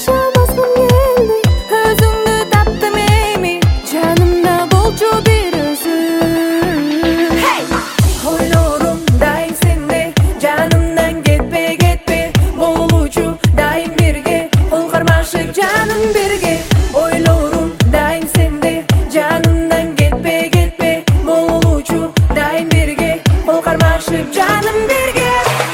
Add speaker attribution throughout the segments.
Speaker 1: жашабаспын келди, өзүңдү таптым эми, жанымда болчу бир өзүң. Ойлорум дайым сенде, жанымдан кетпе, болчу дайым бирге, кол кармашып жаным бирге. Ойлорум дайым сенде, жанымдан кетпе, болчу дайым бирге, кол кармашып жаным бирге.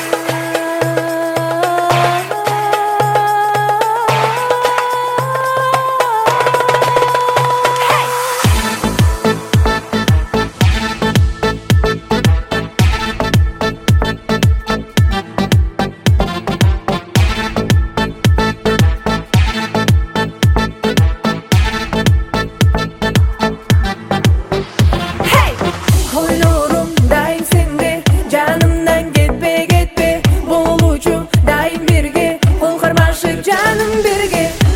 Speaker 1: Ойлорум дайым сенде, жанымдан кетпе, болчу дайым бирге, кол кармашып жаным бирге.